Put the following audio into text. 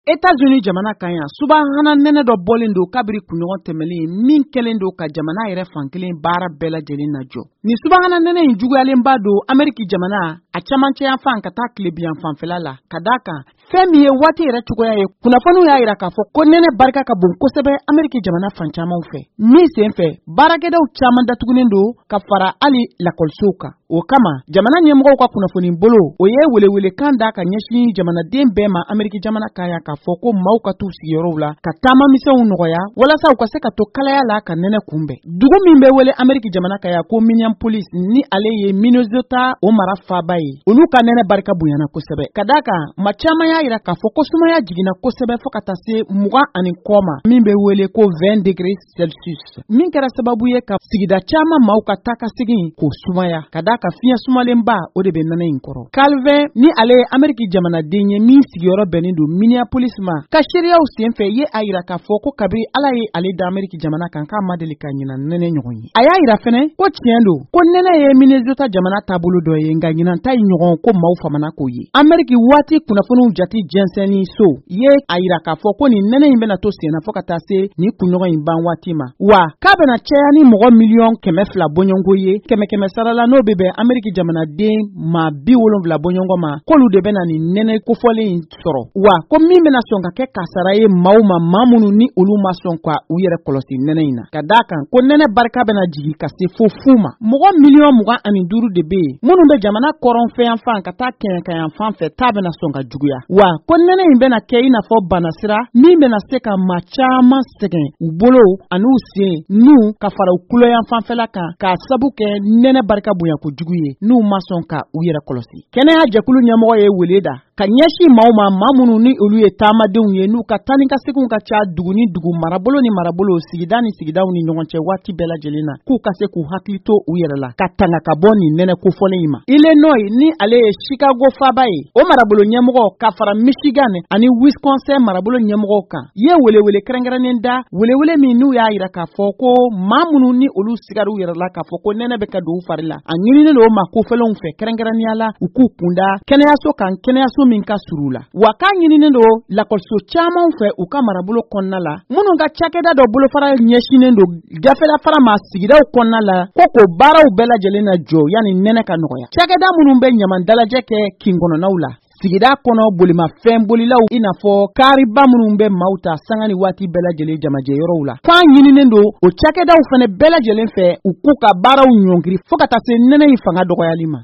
États-Unis jamana kan yan subahana nɛnɛ dɔ bɔlen don kabiri kunɲɔgɔn tɛmɛlen min kɛlen don ka jamana yɛrɛ fankelen baara bɛɛ lajɛlen na jɔ. Ni subahana nɛnɛ in juguyalenba don Amérique jamana a camancɛ yan ka taa tilebiyan fanfɛla la ka d'a kan fɛn min ye waati yɛrɛ cogoya ye kunnafoniw y'a yira k'a fɔ ko nɛnɛ barika ka bon kosɛbɛ Amérique jamana fan camanw fɛ. Min sen fɛ baarakɛdaw caman datugunen don ka fara hali lakɔlisow kan. O kama jamana ɲɛmɔgɔw ka kunnafoni bolo o ye welewelekan da ka ɲɛsin jamanaden bɛɛ ma Amérique jamana kan yan k'a fɔ ko maaw ka t'u sigiyɔrɔw la ka taama misɛnw nɔgɔya walasa u ka se ka to kalaya la ka nɛnɛ kunbɛn. Dugu min bɛ wele Amérique jamana kan yan ko Minneapolis ni ale ye Minnesota o mara faaba ye olu ka nɛnɛ barika bonyana kosɛbɛ. Ka d'a kan ma caman y'a yira k'a fɔ ko sumaya jiginna kosɛbɛ fo ka taa se 20 ani kɔ ma min bɛ wele ko 20 degrés Celsius min kɛra sababu ye ka sigida caman maaw ka taa ka segin k'o sumaya ka d'a ka fiɲɛ sumalenba o de bɛ nɛnɛ in kɔrɔ. Calvin ni ale ye Amérique jamanaden ye min sigiyɔrɔ bɛnnen don Minneapolis ma ka seereyaw senfɛ ye a yira k'a fɔ ko kabiri Ala ye ale da Amérique jamana kan k'a ma deli ka ɲina nɛnɛ ɲɔgɔn ye. A y'a yira fɛnɛ ko tiɲɛ don ko nɛnɛ ye Minnesota jamana taabolo dɔ ye nka ɲinan ta ye ɲɔgɔn ko maaw famana k'o ye. Amérique waati kunnafoniw jati jɛnsɛnni so ye a yira k'a fɔ ko nin nɛnɛ in bɛna to senna fo ka taa se ni kunɲɔgɔn in ban waati ma wa k'a bɛna caya ni mɔgɔ miliyɔn 200 bɔɲɔngo ye 100 sarala n'o bɛ bɛn Amérique jamanaden ma 70 bɔɲɔngɔ ma k'olu de bɛna nin nɛnɛ kofɔlen in sɔrɔ wa ko min bɛna sɔn ka kɛ kasara ye maaw ma maa minnu ni olu ma sɔn ka u yɛrɛ kɔlɔsi nɛnɛ in na. Ka d'a kan ko nɛnɛ barika bɛna jigi ka se fo fu ma. Mɔgɔ miliyɔn 25 de bɛ yen minnu bɛ jamana kɔrɔnfɛ yan fan ka taa kɛɲɛkan yan fan fɛ taa bɛna sɔn ka juguya wa ko nɛnɛ in bɛna kɛ i n'a fɔ banasira min bɛna se ka maa caman sɛgɛn u bolo ani u sen n'u ka fara u kulo yan fanfɛla kan k'a sabu kɛ nɛnɛ barika bonya kojugu ye n'u ma sɔn ka u yɛrɛ kɔlɔsi. Kɛnɛya jɛkulu ɲɛmɔgɔ ye wele da ka ɲɛsin maaw ma maa minnu ni olu ye taamadenw ye n'u ka taa ni ka seginw ka ca dugu ni dugu marabolo ni marabolo sigida ni sigidaw ni ɲɔgɔn cɛ waati bɛɛ lajɛlen na k'u ka se k'u hakili to u yɛrɛ la ka tanga ka bɔ nin nɛnɛ kofɔlen in ma. Illinois ni ale ye Chicago faaba ye o marabolo ɲɛmɔgɔ ka fara Michigan ani Wisconsin marabolo ɲɛmɔgɔw kan ye welewele kɛrɛnkɛrɛnnen da welewele min n'u y'a yira k'a fɔ ko maa minnu ni olu sigar'u yɛrɛ la k'a fɔ ko nɛnɛ bɛ ka don u fari la a ɲininen don o ma kofɔlenw fɛ kɛrɛnkɛrɛnnenya la u k'u kunda kɛnɛyaso kan kɛnɛyaso min ka sur'u la wa k'a ɲininen don lakɔliso caman fɛ u ka marabolo kɔnɔna la minnu ka cakɛda dɔ bolofara ɲɛsinnen don gafela fara ma sigidaw kɔnɔna la ko k'o baaraw bɛɛ lajɛlen na jɔ yanni nɛnɛ ka nɔgɔya. Cakɛda minnu bɛ ɲaman dalajɛ kɛ kin kɔnɔnaw la sigida kɔnɔ bolimafɛn bolilaw i n'a fɔ kaariba minnu bɛ maaw ta sanga ni waati bɛɛ lajɛlen jamajɛ yɔrɔw la k'an ɲininen don o cakɛdaw fɛnɛ bɛɛ lajɛlen fɛ u k'u ka baaraw ɲɔngiri fo ka taa se nɛnɛ in fanga dɔgɔyali ma.